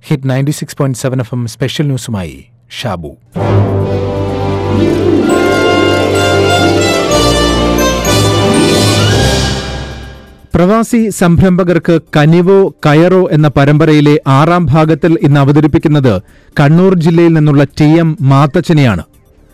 Hit 96.7 FM special ന്യൂസുമായി ഷാബു. പ്രവാസി സംരംഭകർക്ക് കനിവോ കയറോ എന്ന പരമ്പരയിലെ 6ാം ഭാഗത്തിൽ ഇന്ന് അവതരിപ്പിക്കുന്നത് കണ്ണൂർ ജില്ലയിൽ നിന്നുള്ള TM മാത്തച്ചനെയാണ്.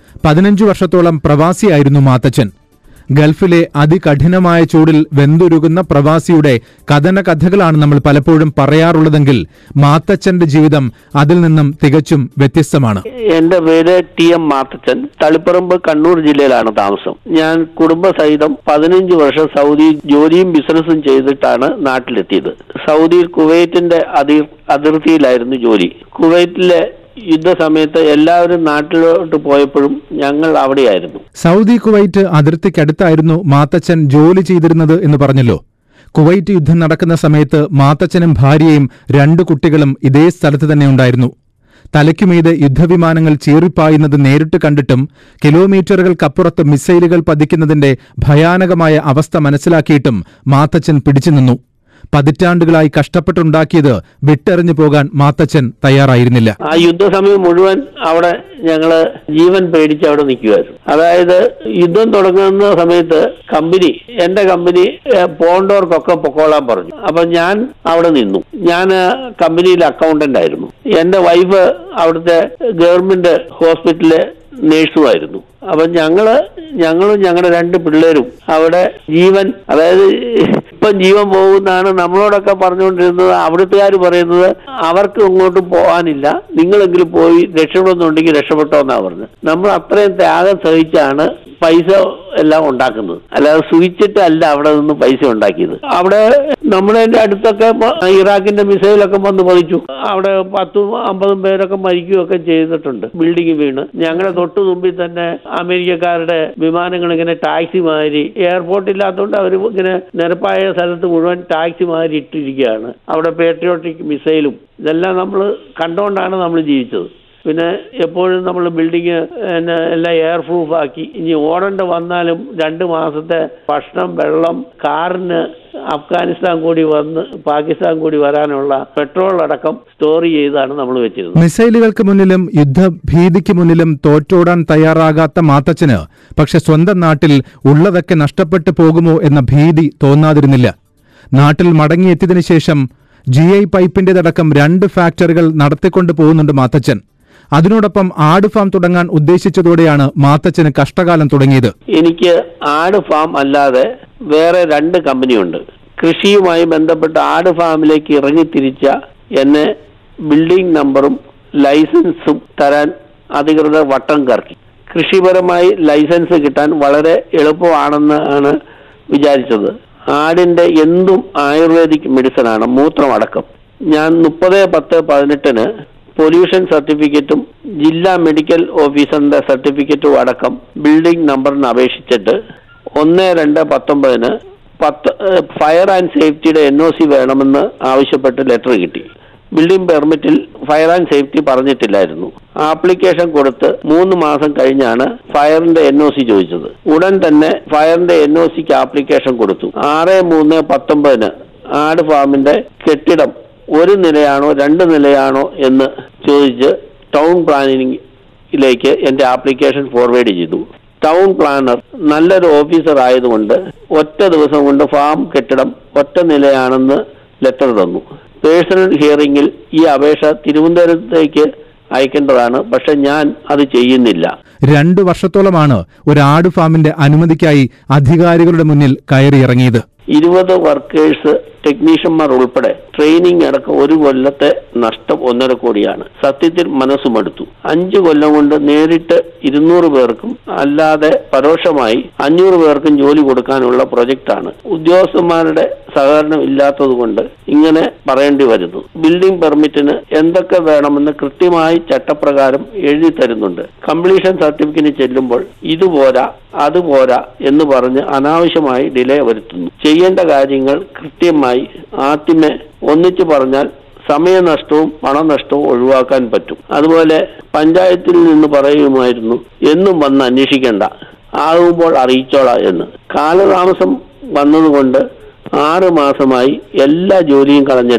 15 വർഷത്തോളം പ്രവാസിയായിരുന്നു മാത്തച്ചൻ. ഗൾഫിലെ അതികഠിനമായ ചൂടിൽ വെന്തുരുകുന്ന പ്രവാസിയുടെ കഥനകഥകളാണ് നമ്മൾ പലപ്പോഴും പറയാറുള്ളതെങ്കിൽ മാത്തച്ചന്റെ ജീവിതം അതിൽ നിന്നും തികച്ചും വ്യത്യസ്തമാണ്. എന്റെ പേര് TM മാത്തച്ചൻ. തളിപ്പറമ്പ് കണ്ണൂർ ജില്ലയിലാണ് താമസം. ഞാൻ കുടുംബസഹിതം 15 വർഷം സൗദി ജോലിയും ബിസിനസ്സും ചെയ്തിട്ടാണ് നാട്ടിലെത്തിയത്. സൗദിയിൽ കുവൈറ്റിന്റെ അതിർത്തിയിലായിരുന്നു ജോലി. കുവൈറ്റിലെ യുദ്ധസമയത്ത് എല്ലാവരും നാട്ടിലോട്ട് പോയപ്പോഴും ഞങ്ങൾ അവിടെയായിരുന്നു. സൗദി കുവൈറ്റ് അതിർത്തിക്കടുത്തായിരുന്നു മാത്തച്ചൻ ജോലി ചെയ്തിരുന്നത് എന്ന് പറഞ്ഞല്ലോ. കുവൈറ്റ് യുദ്ധം നടക്കുന്ന സമയത്ത് മാത്തച്ചനും ഭാര്യയും 2 കുട്ടികളും ഇതേ സ്ഥലത്ത് തന്നെ ഉണ്ടായിരുന്നു. തലയ്ക്കുമീത് യുദ്ധവിമാനങ്ങൾ ചീറിപ്പായുന്നത് നേരിട്ട് കണ്ടിട്ടും കിലോമീറ്ററുകൾക്കപ്പുറത്ത് മിസൈലുകൾ പതിക്കുന്നതിന്റെ ഭയാനകമായ അവസ്ഥ മനസ്സിലാക്കിയിട്ടും മാത്തച്ചൻ പിടിച്ചുനിന്നു. പതിറ്റാണ്ടുകളായി കഷ്ടപ്പെട്ടുണ്ടാക്കിയത് വിട്ടെറിഞ്ഞു പോകാൻ മാത്തച്ചൻ തയ്യാറായിരുന്നില്ല. ആ യുദ്ധസമയം മുഴുവൻ അവിടെ ഞങ്ങള് ജീവൻ പേടിച്ച് അവിടെ നിൽക്കുമായിരുന്നു. അതായത് യുദ്ധം തുടങ്ങുന്ന സമയത്ത് എന്റെ കമ്പനി പോണ്ടവർക്കൊക്കെ പൊക്കോളാൻ പറഞ്ഞു. അപ്പൊ ഞാൻ അവിടെ നിന്നു. ഞാൻ കമ്പനിയിൽ അക്കൗണ്ടന്റ് ആയിരുന്നു. എന്റെ വൈഫ് അവിടുത്തെ ഗവൺമെന്റ് ഹോസ്പിറ്റലിലെ നേഴ്സുമായിരുന്നു. അപ്പൊ ഞങ്ങളും ഞങ്ങളുടെ 2 പിള്ളേരും അവിടെ ജീവൻ, അതായത് ഇപ്പം ജീവൻ പോകുന്നതാണ് നമ്മളോടൊക്കെ പറഞ്ഞുകൊണ്ടിരുന്നത്. അവിടുത്തുകാർ പറയുന്നത് അവർക്ക് ഇങ്ങോട്ടും പോകാനില്ല, നിങ്ങളെങ്കിലും പോയി രക്ഷപ്പെടുന്നുണ്ടെങ്കിൽ രക്ഷപ്പെട്ടോ എന്നാ പറഞ്ഞത്. നമ്മൾ അത്രയും ത്യാഗം സഹിച്ചാണ് പൈസ എല്ലാം ഉണ്ടാക്കുന്നത്, അല്ലാതെ സുഖിച്ചിട്ടല്ല അവിടെ നിന്ന് പൈസ ഉണ്ടാക്കിയത്. അവിടെ നമ്മുടെ അടുത്തൊക്കെ ഇറാഖിന്റെ മിസൈലൊക്കെ വന്ന് പതിച്ചു. അവിടെ 10-50 പേരൊക്കെ മരിക്കുകയൊക്കെ ചെയ്തിട്ടുണ്ട് ബിൽഡിംഗ് വീണ്. ഞങ്ങളുടെ തൊട്ടു മുമ്പിൽ തന്നെ അമേരിക്കക്കാരുടെ വിമാനങ്ങൾ ഇങ്ങനെ ടാക്സി മാതിരി, എയർപോർട്ട് ഇല്ലാത്തതുകൊണ്ട് അവർ ഇങ്ങനെ നിരപ്പായ സ്ഥലത്ത് മുഴുവൻ ടാക്സി മാതിരി ഇട്ടിരിക്കുകയാണ്. അവിടെ പേട്രിയോട്ടിക് മിസൈലും ഇതെല്ലാം നമ്മൾ കണ്ടുകൊണ്ടാണ് നമ്മൾ ജീവിച്ചത്. പിന്നെ എപ്പോഴും നമ്മൾ ബിൽഡിങ് എല്ലാം എയർ പ്രൂഫ് ആക്കി. ഇനി ഓടേണ്ട വന്നാലും 2 മാസത്തെ ഭക്ഷണം, വെള്ളം, കാറിന് അഫ്ഗാനിസ്ഥാൻ കൂടി വന്ന് പാകിസ്ഥാൻ കൂടി വരാനുള്ള പെട്രോൾ അടക്കം സ്റ്റോർ ചെയ്താണ് നമ്മൾ വെച്ചിരുന്നത്. മിസൈലുകൾക്ക് മുന്നിലും യുദ്ധഭീതിക്ക് മുന്നിലും തോറ്റോടാൻ തയ്യാറാകാത്ത മാത്തച്ചന് പക്ഷെ സ്വന്തം നാട്ടിൽ ഉള്ളതൊക്കെ നഷ്ടപ്പെട്ടു പോകുമോ എന്ന ഭീതി തോന്നാതിരുന്നില്ല. നാട്ടിൽ മടങ്ങിയെത്തിയതിനു ശേഷം GI പൈപ്പിന്റേതടക്കം 2 ഫാക്ടറികൾ നടത്തിക്കൊണ്ടു പോകുന്നുണ്ട് മാത്തച്ചൻ. അതിനോടൊപ്പം ആട് ഫാം തുടങ്ങാൻ ഉദ്ദേശിച്ചതോടെയാണ് മാത്തച്ചന് കഷ്ടകാലം തുടങ്ങിയത്. എനിക്ക് ആട് ഫാം അല്ലാതെ വേറെ 2 കമ്പനിയുണ്ട്. കൃഷിയുമായി ബന്ധപ്പെട്ട് ആട് ഫാമിലേക്ക് ഇറങ്ങിത്തിരിച്ച എന്നെ ബിൽഡിംഗ് നമ്പറും ലൈസൻസും തരാൻ അധികൃതർ വട്ടം കറക്കി. കൃഷിപരമായി ലൈസൻസ് കിട്ടാൻ വളരെ എളുപ്പമാണെന്നാണ് വിചാരിച്ചത്. ആടിന്റെ എന്തും ആയുർവേദിക് മെഡിസിൻ ആണ്, മൂത്രം അടക്കം. ഞാൻ 30/10/18 പൊല്യൂഷൻ സർട്ടിഫിക്കറ്റും ജില്ലാ മെഡിക്കൽ ഓഫീസറിന്റെ സർട്ടിഫിക്കറ്റും അടക്കം ബിൽഡിംഗ് നമ്പറിന് അപേക്ഷിച്ചിട്ട് 1/2/19 ഫയർ ആൻഡ് സേഫ്റ്റിയുടെ NOC വേണമെന്ന് ആവശ്യപ്പെട്ട് ലെറ്റർ കിട്ടി. ബിൽഡിംഗ് പെർമിറ്റിൽ ഫയർ ആൻഡ് സേഫ്റ്റി പറഞ്ഞിട്ടില്ലായിരുന്നു. ആപ്ലിക്കേഷൻ കൊടുത്ത് 3 മാസം കഴിഞ്ഞാണ് ഫയറിന്റെ NOC ചോദിച്ചത്. ഉടൻ തന്നെ ഫയറിന്റെ NOCക്ക് ആപ്ലിക്കേഷൻ കൊടുത്തു. 6/3/19 ആട് ഫാമിന്റെ കെട്ടിടം 1 നിലയാണോ 2 നിലയാണോ എന്ന് ചോദിച്ച് ടൗൺ പ്ലാനിങ്ങിലേക്ക് എന്റെ ആപ്ലിക്കേഷൻ ഫോർവേഡ് ചെയ്തു. ടൗൺ പ്ലാനർ നല്ലൊരു ഓഫീസർ ആയതുകൊണ്ട് ഒറ്റ ദിവസം കൊണ്ട് ഫാം കെട്ടിടം 1 നിലയാണെന്ന് ലെറ്റർ തന്നു. പേഴ്സണൽ ഹിയറിംഗിൽ ഈ അപേക്ഷ തിരുവനന്തപുരത്തേക്ക് അയക്കേണ്ടതാണ്, പക്ഷെ ഞാൻ അത് ചെയ്യുന്നില്ല. 2 വർഷത്തോളമാണ് ഒരു ആട് ഫാമിന്റെ അനുമതിക്കായി അധികാരികളുടെ മുന്നിൽ കയറിയിറങ്ങിയത്. 20 വർക്കേഴ്സ്, ടെക്നീഷ്യന്മാർ ഉൾപ്പെടെ ട്രെയിനിങ് അടക്കം 1 കൊല്ലത്തെ നഷ്ടം 1.5 കോടിയാണ്. സത്യത്തിൽ മനസ്സുമടുത്തു. 5 കൊല്ലം കൊണ്ട് നേരിട്ട് 200 പേർക്കും അല്ലാതെ പരോക്ഷമായി 500 പേർക്കും ജോലി കൊടുക്കാനുള്ള പ്രൊജക്റ്റാണ്. ഉദ്യോഗസ്ഥന്മാരുടെ സഹകരണം ഇല്ലാത്തത് കൊണ്ട് ഇങ്ങനെ പറയേണ്ടി വരുന്നു. ബിൽഡിംഗ് പെർമിറ്റിന് എന്തൊക്കെ വേണമെന്ന് കൃത്യമായി ചട്ടപ്രകാരം എഴുതി തരുന്നുണ്ട്. കംപ്ലീഷൻ സർട്ടിഫിക്കറ്റിന് ചെല്ലുമ്പോൾ ഇതുപോരാ അതുപോരാ എന്ന് പറഞ്ഞ് അനാവശ്യമായി ഡിലേ വരുത്തുന്നു. ചെയ്യേണ്ട കാര്യങ്ങൾ കൃത്യമായി ആദ്യമേ ഒന്നിച്ചു പറഞ്ഞാൽ സമയനഷ്ടവും പണനഷ്ടവും ഒഴിവാക്കാൻ പറ്റും. അതുപോലെ പഞ്ചായത്തിൽ നിന്ന് പറയുമായിരുന്നു, എന്നും വന്ന് അന്വേഷിക്കേണ്ട, ആകുമ്പോൾ അറിയിച്ചോളാം എന്ന്. കാലതാമസം വന്നതുകൊണ്ട് 6 മാസമായി എല്ലാ ജോലിയും കളഞ്ഞിട്ട്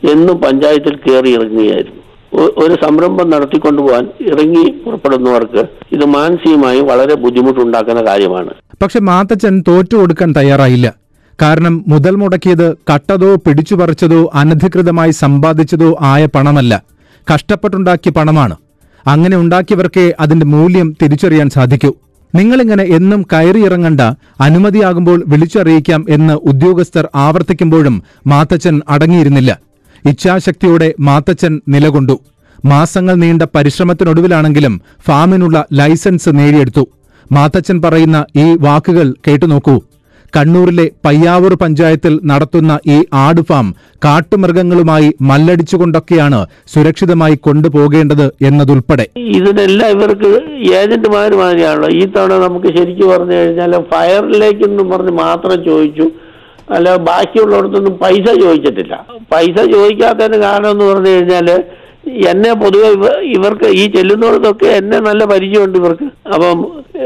എന്നും പഞ്ചായത്തിൽ കയറി ഇറങ്ങുകയായിരുന്നു. ഒരു സംരംഭം നടത്തിക്കൊണ്ടുപോകാൻ ഇറങ്ങി പുറപ്പെടുന്നവർക്ക് ഇത് മാനസികമായി വളരെ ബുദ്ധിമുട്ടുണ്ടാക്കുന്ന കാര്യമാണ്. പക്ഷെ മാത്തച്ഛൻ തോറ്റു കൊടുക്കാൻ തയ്യാറായില്ല. കാരണം മുതൽ മുടക്കിയത് കട്ടതോ പിടിച്ചുപറിച്ചതോ അനധികൃതമായി സമ്പാദിച്ചതോ ആയ പണമല്ല, കഷ്ടപ്പെട്ടുണ്ടാക്കിയ പണമാണ്. അങ്ങനെ ഉണ്ടാക്കിയവർക്കേ അതിന്റെ മൂല്യം തിരിച്ചറിയാൻ സാധിക്കൂ. നിങ്ങളിങ്ങനെ എന്നും കയറിയിറങ്ങണ്ട, അനുമതിയാകുമ്പോൾ വിളിച്ചറിയിക്കാം എന്ന് ഉദ്യോഗസ്ഥർ ആവർത്തിക്കുമ്പോഴും മാത്തച്ഛൻ അടങ്ങിയിരുന്നില്ല. ഇച്ഛാശക്തിയോടെ മാത്തച്ഛൻ നിലകൊണ്ടു. മാസങ്ങൾ നീണ്ട പരിശ്രമത്തിനൊടുവിലാണെങ്കിലും ഫാമിനുള്ള ലൈസൻസ് നേടിയെടുത്തു. മാത്തച്ഛൻ പറയുന്ന ഈ വാക്കുകൾ കേട്ടുനോക്കൂ. കണ്ണൂരിലെ പയ്യാവൂർ പഞ്ചായത്തിൽ നടത്തുന്ന ഈ ആട് ഫാം കാട്ടുമൃഗങ്ങളുമായി മല്ലടിച്ചുകൊണ്ടൊക്കെയാണ് സുരക്ഷിതമായി കൊണ്ടുപോകേണ്ടത് എന്നതുൾപ്പെടെ. ഇതിനെല്ലാം ഇവർക്ക് ഏജന്റുമാര് മാതിരിയാണല്ലോ. ഈ തവണ നമുക്ക് ശരിക്കും പറഞ്ഞു കഴിഞ്ഞാൽ ഫയറിലേക്കെന്നും പറഞ്ഞ് മാത്രം ചോദിച്ചു, അല്ല ബാക്കിയുള്ളിടത്തൊന്നും പൈസ ചോദിച്ചിട്ടില്ല. പൈസ ചോദിക്കാത്തതിന് കാരണം എന്ന് പറഞ്ഞു കഴിഞ്ഞാൽ എന്നെ പൊതുവെ ഇവർക്ക് ഈ ചെല്ലുന്നിടത്തൊക്കെ എന്നെ നല്ല പരിചയമുണ്ട് ഇവർക്ക്. അപ്പം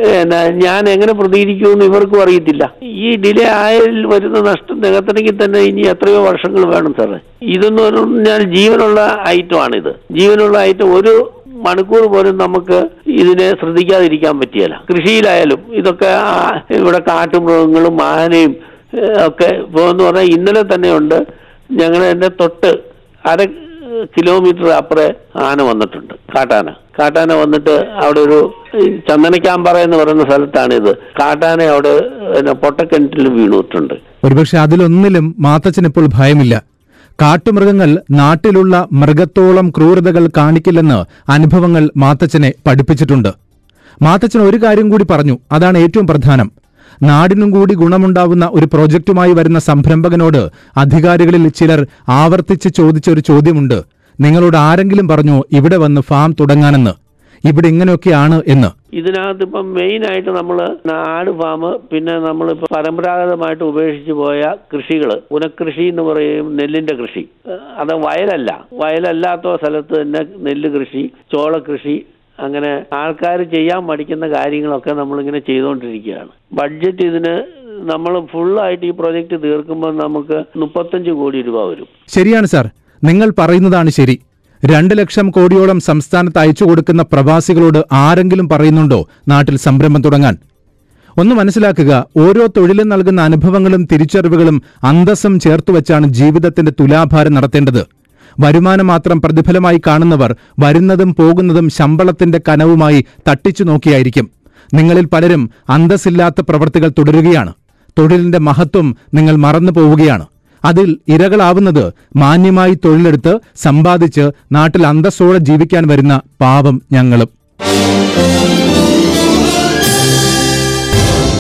ഞാൻ എങ്ങനെ പ്രതികരിക്കുമെന്ന് ഇവർക്കും അറിയത്തില്ല. ഈ ഡിലേ ആയതിൽ വരുന്ന നഷ്ടം നികത്തണമെങ്കിൽ തന്നെ ഇനി എത്രയോ വർഷങ്ങൾ വേണം സാറേ. ഇതെന്ന് പറഞ്ഞാൽ ജീവനുള്ള ഐറ്റമാണിത്. ജീവനുള്ള ഐറ്റം ഒരു മണിക്കൂർ പോലും നമുക്ക് ഇതിനെ ശ്രദ്ധിക്കാതിരിക്കാൻ പറ്റിയല്ല. കൃഷിയിലായാലും ഇതൊക്കെ ഇവിടെ കാട്ടുമൃഗങ്ങളും ആനയും ഒക്കെ എന്ന് പറഞ്ഞാൽ ഇന്നലെ തന്നെയുണ്ട് ഞങ്ങളുടെ തൊട്ട് 1/2 കിലോമീറ്റർ അപ്പുറേ ആന വന്നിട്ടുണ്ട്. കാട്ടാന വന്നിട്ട് അവിടെ ഒരു ചന്ദനക്കാമ്പാറ എന്ന് പറയുന്ന സ്ഥലത്താണിത്. കാട്ടാന അവിടെ പൊട്ടക്കിണറ്റിൽ വീണിട്ടുണ്ട്. ഒരുപക്ഷെ അതിലൊന്നിലും മാത്തച്ഛന് ഇപ്പോൾ ഭയമില്ല. കാട്ടുമൃഗങ്ങൾ നാട്ടിലുള്ള മൃഗത്തോളം ക്രൂരതകൾ കാണിക്കില്ലെന്ന് അനുഭവങ്ങൾ മാത്തച്ഛനെ പഠിപ്പിച്ചിട്ടുണ്ട്. മാത്തച്ഛൻ ഒരു കാര്യം കൂടി പറഞ്ഞു, അതാണ് ഏറ്റവും പ്രധാനം. നാടിനും കൂടി ഗുണമുണ്ടാവുന്ന ഒരു പ്രോജക്റ്റുമായി വരുന്ന സംരംഭകനോട് അധികാരികളിൽ ചിലർ ആവർത്തിച്ച് ചോദിച്ച ഒരു ചോദ്യമുണ്ട്. നിങ്ങളോട് ആരെങ്കിലും പറഞ്ഞോ ഇവിടെ വന്ന് ഫാം തുടങ്ങാനെന്ന്? ഇവിടെ ഇങ്ങനെയൊക്കെയാണ് എന്ന്. ഇതിനകത്ത് ഇപ്പം മെയിനായിട്ട് നമ്മൾ ആട് ഫാം, പിന്നെ നമ്മളിപ്പോൾ പരമ്പരാഗതമായിട്ട് ഉപേക്ഷിച്ച് പോയ കൃഷികൾ, പുനഃകൃഷി എന്ന് പറയും, നെല്ലിന്റെ കൃഷി. അത് വയലല്ലാത്ത സ്ഥലത്ത് തന്നെ നെല്ല് കൃഷി, ചോളകൃഷി, അങ്ങനെ ആൾക്കാർ ചെയ്യാൻ മടിക്കുന്ന കാര്യങ്ങളൊക്കെ നമ്മളിങ്ങനെ ചെയ്തുകൊണ്ടിരിക്കുകയാണ്. ബഡ്ജറ്റ് ഇതിന് നമ്മൾ ഫുള്ളായിട്ട് ഈ പ്രോജക്റ്റ് തീർക്കുമ്പോൾ നമുക്ക് 35 കോടി രൂപ വരും. ശരിയാണ് സാർ, നിങ്ങൾ പറയുന്നതാണ് ശരി. 2 ലക്ഷം കോടിയോളം സംസ്ഥാനത്ത് അയച്ചു കൊടുക്കുന്ന പ്രവാസികളോട് ആരെങ്കിലും പറയുന്നുണ്ടോ നാട്ടിൽ സംരംഭം തുടങ്ങാൻ? ഒന്ന് മനസ്സിലാക്കുക, ഓരോ തൊഴിലും നൽകുന്ന അനുഭവങ്ങളും തിരിച്ചറിവുകളും അന്തസ്സും ചേർത്തുവച്ചാണ് ജീവിതത്തിന്റെ തുലാഭാരം നടത്തേണ്ടത്. വരുമാനം മാത്രം പ്രതിഫലമായി കാണുന്നവർ വരുന്നതും പോകുന്നതും ശമ്പളത്തിന്റെ കനവുമായി തട്ടിച്ചു നോക്കിയായിരിക്കും. നിങ്ങളിൽ പലരും അന്തസ്സില്ലാത്ത പ്രവൃത്തികൾ തുടരുകയാണ്. തൊഴിലിന്റെ മഹത്വം നിങ്ങൾ മറന്നു പോവുകയാണ്. അതിൽ ഇരകളാവുന്നത് മാന്യമായി തൊഴിലെടുത്ത് സമ്പാദിച്ച് നാട്ടിൽ അന്തസ്സോടെ ജീവിക്കാൻ വരുന്ന പാവം ഞങ്ങളും.